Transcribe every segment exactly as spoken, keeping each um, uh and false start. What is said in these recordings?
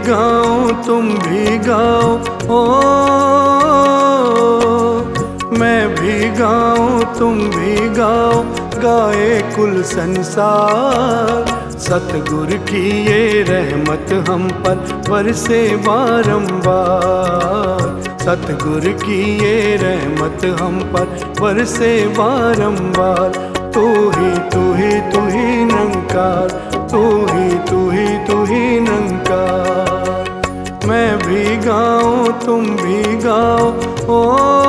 गाऊं तुम भी गाओ, ओ मैं भी गाऊं तुम भी गाओ, गाए कुल संसार। सतगुरु की ये रहमत हम पर बरसे बारंबार। सतगुरु की ये रहमत हम पर बरसे बारंबार। तू ही तू ही तू ही निरंकार, तू ही तू ही तू ही निरंकार। मैं भी गाऊं तुम भी गाओ, ओ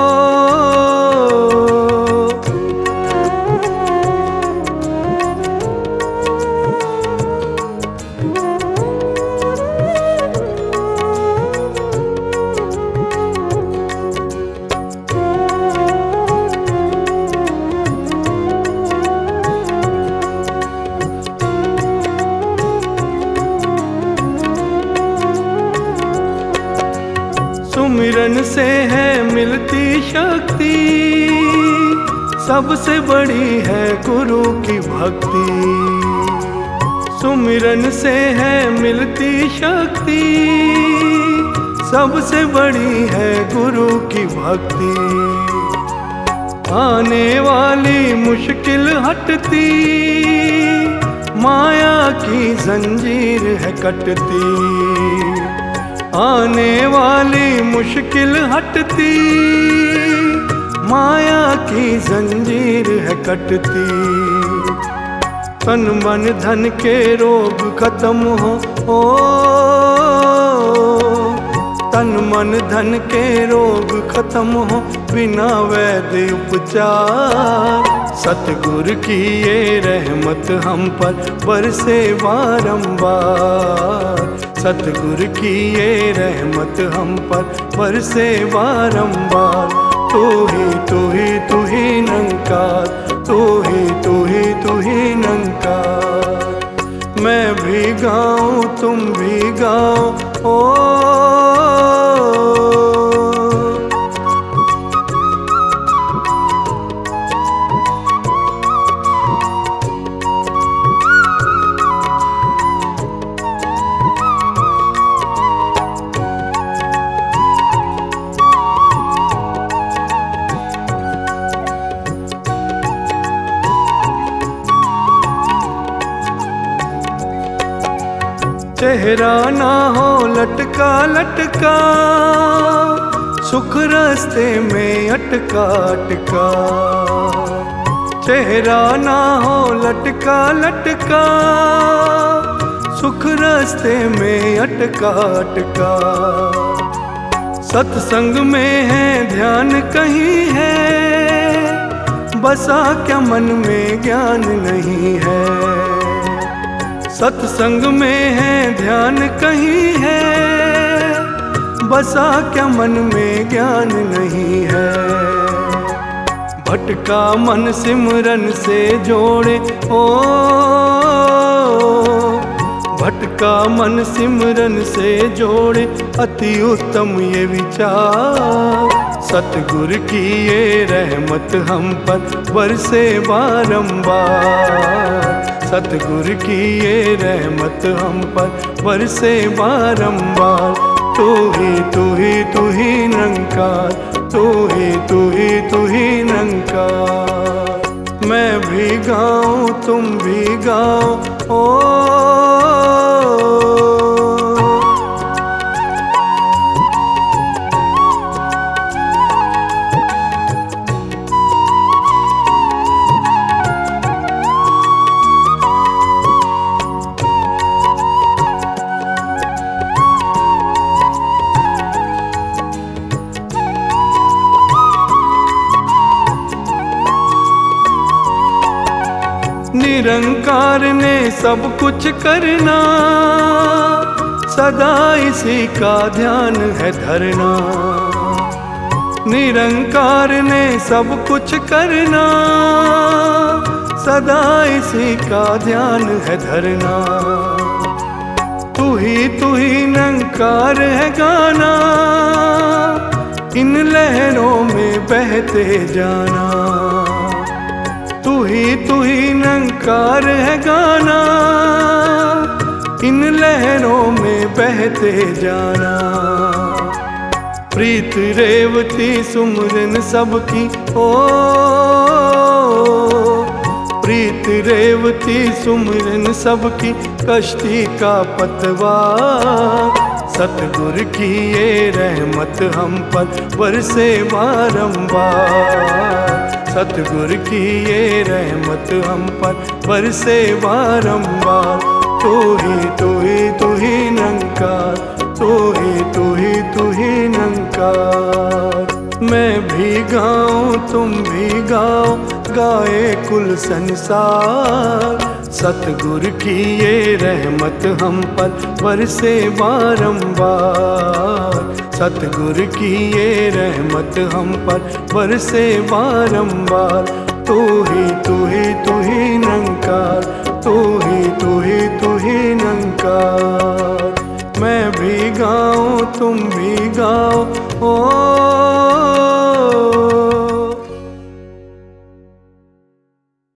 सुमिरन से है मिलती शक्ति, सबसे बड़ी है गुरु की भक्ति। सुमिरन से है मिलती शक्ति, सबसे बड़ी है गुरु की भक्ति। आने वाली मुश्किल हटती, माया की जंजीर है कटती। आने वाली मुश्किल हटती, माया की जंजीर है कटती। तन मन धन के रोग खत्म हो, ओ तन मन धन के रोग खत्म हो, बिना वैद्य उपचार। सतगुरु की ये रहमत हम पर बरसे बारंबार। सतगुरु की ये रहमत हम पर बरसे बारंबार। तू ही तू ही तू ही निरंकार, तू ही तू ही तू ही निरंकार। मैं भी गाऊं तुम भी गाओ, ओ चेहरा ना हो लटका लटका, सुख रास्ते में अटका अटका। चेहरा ना हो लटका लटका, सुख रास्ते में अटका अटका। सत्संग में है ध्यान कहीं है, बसा क्या मन में ज्ञान नहीं है। सत्संग में है ध्यान कहीं है, बसा क्या मन में ज्ञान नहीं है। भटका मन सिमरन से जोड़े, ओ भटका मन सिमरन से जोड़े, अति उत्तम ये विचार। सतगुरु की ये रहमत हम पर बरसे बारंबार। सतगुरु की ये रहमत हम पर बरसे बारंबार। तू ही तू ही तू ही निरंकार, तू ही तू ही तू ही निरंकार। मैं भी गाऊं तुम भी गाओ, ओ निरंकार ने सब कुछ करना, सदा इसी का ध्यान है धरना। निरंकार ने सब कुछ करना, सदा इसी का ध्यान है धरना। तू ही तू ही निरंकार है गाना, इन लहरों में बहते जाना। तू ही तू ही निरंकार है गाना, इन लहरों में बहते जाना। प्रीत रेवती सुमरन सबकी ओ, प्रीत रेवती सुमरन सबकी कश्ती का पतवार। सतगुर की ये रहमत हम पर बरसे बारंबार। सतगुर की ये रहमत हम पर बरसे बारंबार। तू ही तू ही तू ही निरंकार, तू ही तू ही तू ही निरंकार। मैं भी गाऊं तुम भी गाओ, गाए कुल संसार। सतगुर की ये रहमत हम पर बरसे बारंबार। सतगुर की ये रहमत हम पर बरसे बारंबार। तू ही तू ही तू ही निरंकार, तू ही तू ही तू ही निरंकार। मैं भी गाऊं तुम भी गाओ ओ